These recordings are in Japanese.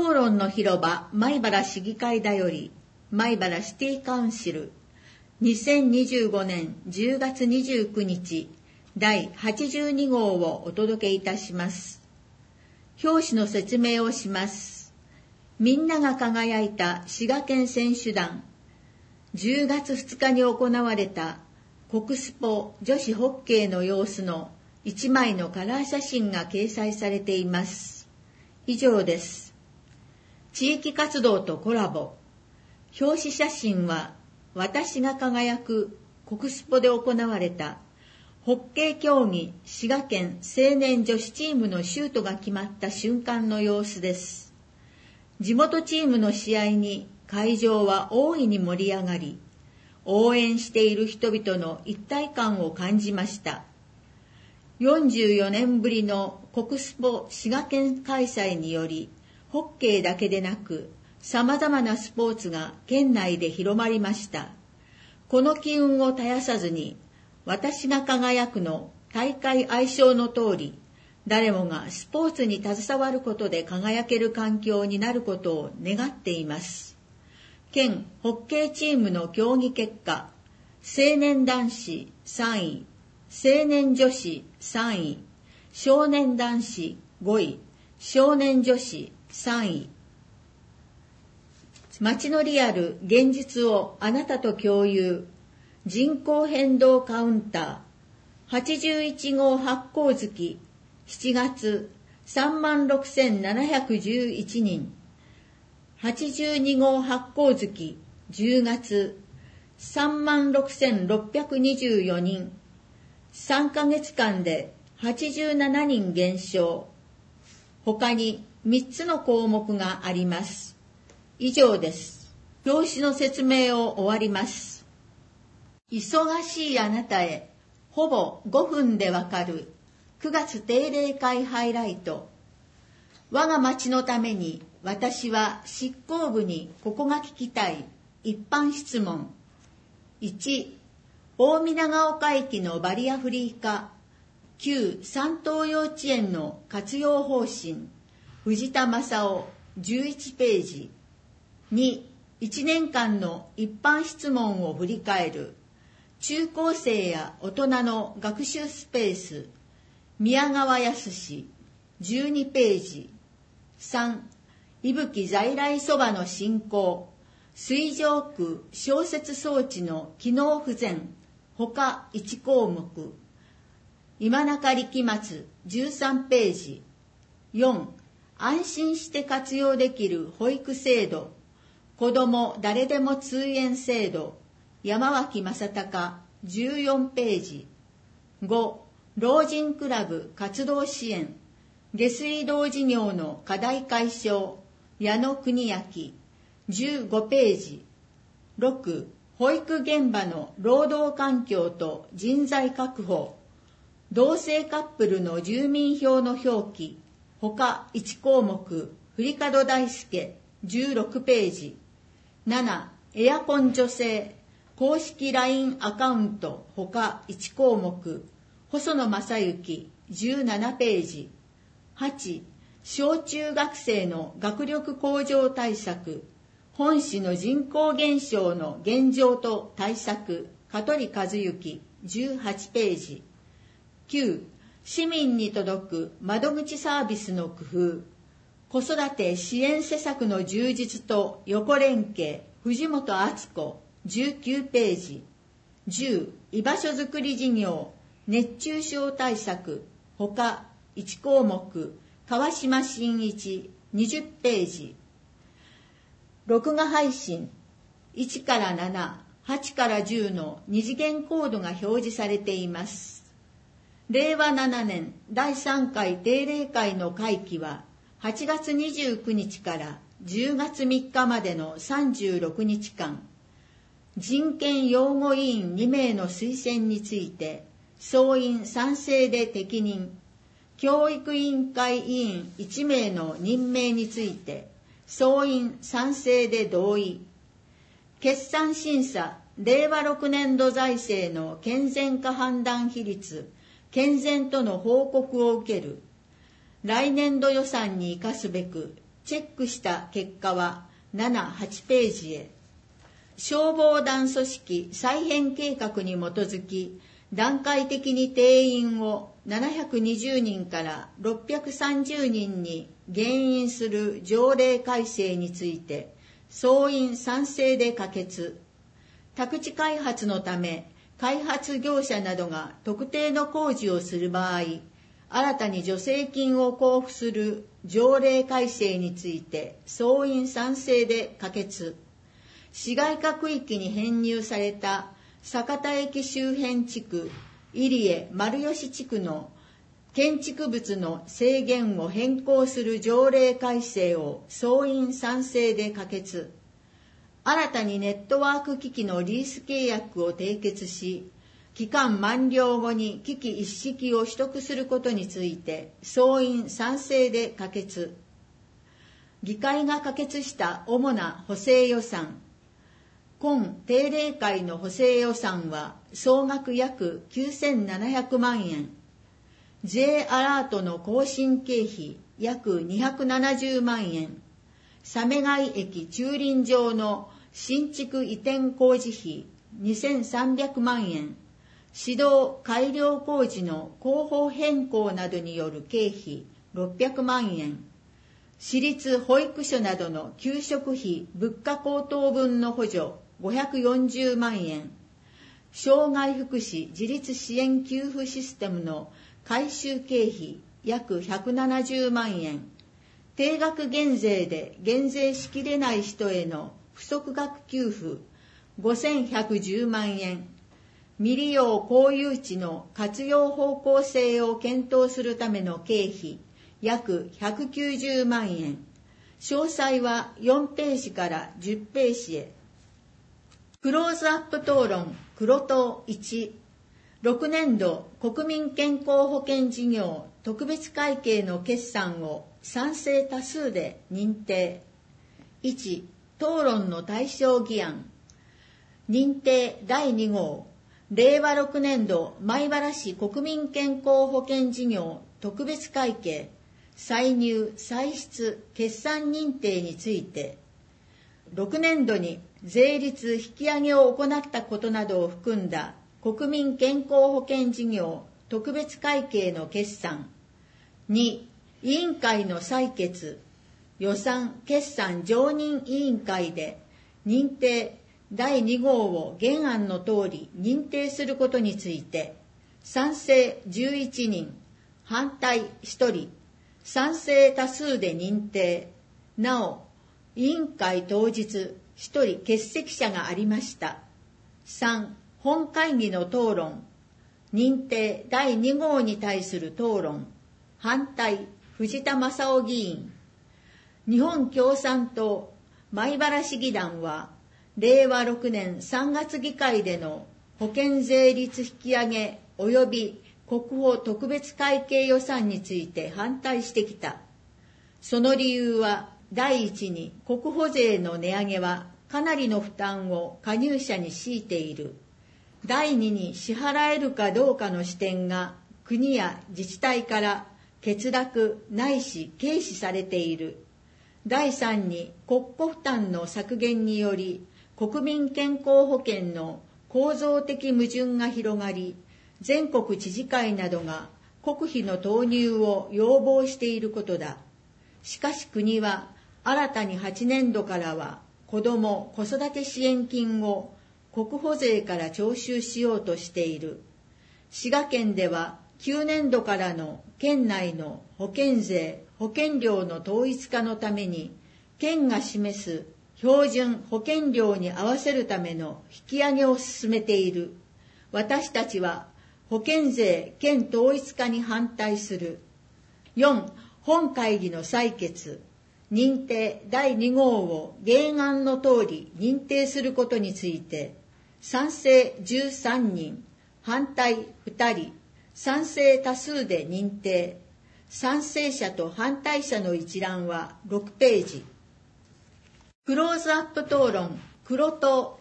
討論の広場米原市議会だより米原シティカウンシル2025年10月29日第82号をお届けいたします。表紙の説明をします。みんなが輝いた滋賀県選手団。10月2日に行われた国スポ女子ホッケーの様子の1枚のカラー写真が掲載されています。以上です。地域活動とコラボ。表紙写真は私が輝く国スポで行われたホッケー競技滋賀県青年女子チームのシュートが決まった瞬間の様子です。地元チームの試合に会場は大いに盛り上がり、応援している人々の一体感を感じました。44年ぶりの国スポ滋賀県開催により、ホッケーだけでなく、様々なスポーツが県内で広まりました。この機運を絶やさずに、私が輝くの大会愛称の通り、誰もがスポーツに携わることで輝ける環境になることを願っています。県ホッケーチームの競技結果、青年男子3位、青年女子3位、少年男子5位、少年女子3位。街のリアル、現実をあなたと共有。人口変動カウンター。81号発行月、7月36,711人。82号発行月、10月36,624人。3ヶ月間で87人減少。他に3つの項目があります。以上です。表紙の説明を終わります。忙しいあなたへ、ほぼ5分でわかる9月定例会ハイライト。我が町のために私は執行部にここが聞きたい一般質問。1、大見長岡駅のバリアフリー化、旧三東幼稚園の活用方針、藤田正夫、11ページ。2、1年間の一般質問を振り返る、中高生や大人の学習スペース、宮川康史、12ページ。3、伊吹在来そばの振興、水上区消雪装置の機能不全、他1項目。今中力松、13ページ。4、安心して活用できる保育制度、子ども誰でも通園制度、山脇正隆、14ページ。5、老人クラブ活動支援、下水道事業の課題解消、矢野邦明、15ページ。6、保育現場の労働環境と人材確保、同性カップルの住民票の表記、他1項目、振門大輔、16ページ。7、エアコン助成、公式 LINE アカウント、他1項目、細野正幸、17ページ。8、小中学生の学力向上対策、本市の人口減少の現状と対策、香取和幸、18ページ。9、市民に届く窓口サービスの工夫、子育て支援施策の充実と横連携、藤本敦子、19ページ。10、居場所づくり事業、熱中症対策、他1項目、川島真一、20ページ。録画配信、1から7、8から10の2次元コードが表示されています。令和7年第3回定例会の会期は8月29日から10月3日までの36日間、人権擁護委員2名の推薦について、総員賛成で適任、教育委員会委員1名の任命について、総員賛成で同意。決算審査、令和6年度財政の健全化判断比率、健全との報告を受ける。来年度予算に生かすべく、 チェックした結果は7、8ページへ。消防団組織再編計画に基づき、段階的に定員を720人から630人に減員する条例改正について、総員賛成で可決。宅地開発のため、開発業者などが特定の工事をする場合、新たに助成金を交付する条例改正について、総員賛成で可決。市街化区域に編入された酒田駅周辺地区、入江丸吉地区の建築物の制限を変更する条例改正を総員賛成で可決。新たにネットワーク機器のリース契約を締結し、期間満了後に機器一式を取得することについて総員賛成で可決。議会が可決した主な補正予算。今定例会の補正予算は総額約9700万円。J アラートの更新経費約270万円。鮫貝駅駐輪場の新築移転工事費2300万円。市道改良工事の工法変更などによる経費600万円。私立保育所などの給食費物価高騰分の補助540万円。障害福祉自立支援給付システムの改修経費約170万円。定額減税で減税しきれない人への不足額給付5110万円。未利用公有地の活用方向性を検討するための経費約190万円。詳細は4ページから10ページへ。クローズアップ討論黒党1。6年度国民健康保険事業特別会計の決算を賛成多数で認定。1、討論の対象議案。認定第2号。令和6年度米原市国民健康保険事業特別会計歳入歳出決算認定について、6年度に税率引き上げを行ったことなどを含んだ国民健康保険事業特別会計の決算。2、委員会の採決、予算決算常任委員会で認定第2号を原案の通り認定することについて、賛成11人、反対1人、賛成多数で認定。なお、委員会当日1人欠席者がありました。3、本会議の討論。認定第2号に対する討論。反対、藤田正夫議員。日本共産党米原市議団は、令和6年3月議会での保険税率引き上げ及び国保特別会計予算について反対してきた。その理由は、第一に国保税の値上げはかなりの負担を加入者に強いている。第二に支払えるかどうかの視点が国や自治体から欠落ないし軽視されている。第三に国庫負担の削減により国民健康保険の構造的矛盾が広がり、全国知事会などが国費の投入を要望していることだ。しかし国は新たに8年度からは子ども・子育て支援金を国保税から徴収しようとしている。滋賀県では9年度からの県内の保険税・保険料の統一化のために、県が示す標準保険料に合わせるための引き上げを進めている。私たちは保険税県統一化に反対する。4、本会議の採決。認定第2号を原案の通り認定することについて、賛成13人、反対2人、賛成多数で認定。賛成者と反対者の一覧は6ページ。クローズアップ討論黒党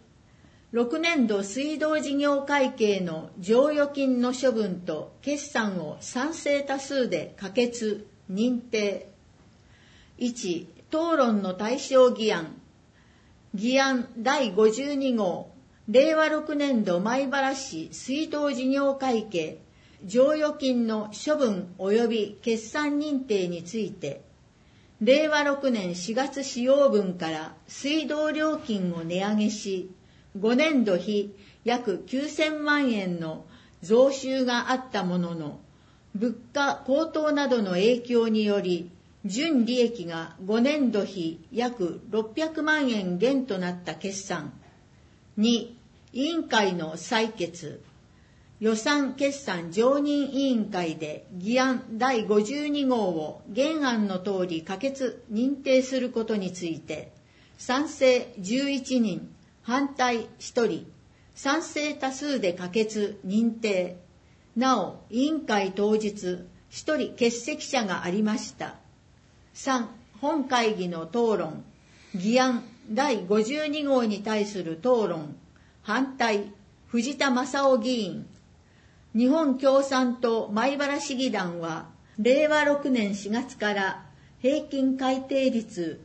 2。6年度水道事業会計の剰余金の処分と決算を賛成多数で可決、認定。 1、討論の対象議案。議案第52号、令和6年度米原市水道事業会計、剰余金の処分及び決算認定について、令和6年4月使用分から水道料金を値上げし、5年度比約9000万円の増収があったものの、物価高騰などの影響により、純利益が5年度比約600万円減となった決算。2、委員会の採決。予算決算常任委員会で議案第52号を原案の通り可決・認定することについて、賛成11人、反対1人、賛成多数で可決・認定。なお、委員会当日1人欠席者がありました。3、本会議の討論。議案第52号に対する討論。反対、藤田正夫議員。日本共産党米原市議団は、令和6年4月から平均改定率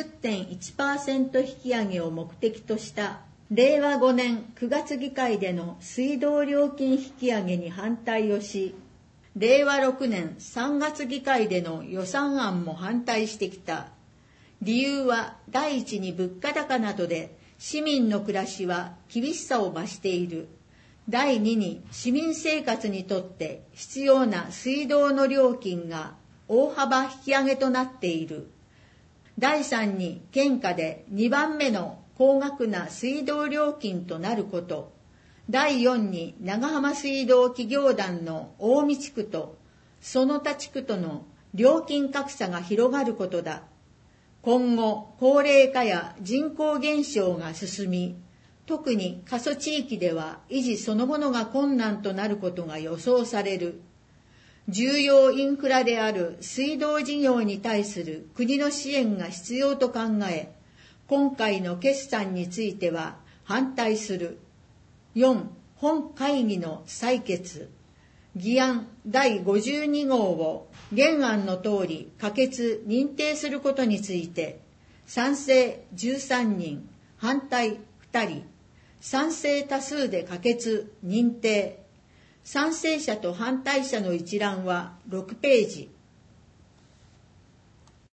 20.1% 引き上げを目的とした令和5年9月議会での水道料金引き上げに反対をし、令和6年3月議会での予算案も反対してきた。理由は、第一に物価高などで市民の暮らしは厳しさを増している。第2に、市民生活にとって必要な水道の料金が大幅引き上げとなっている。第3に、県下で2番目の高額な水道料金となること。第4に、長浜水道企業団の大見地区とその他地区との料金格差が広がることだ。今後、高齢化や人口減少が進み、特に過疎地域では維持そのものが困難となることが予想される。重要インフラである水道事業に対する国の支援が必要と考え、今回の決算については反対する。4、本会議の採決。議案第52号を原案の通り可決・認定することについて、賛成13人、反対2人、賛成多数で可決・認定。賛成者と反対者の一覧は6ページ。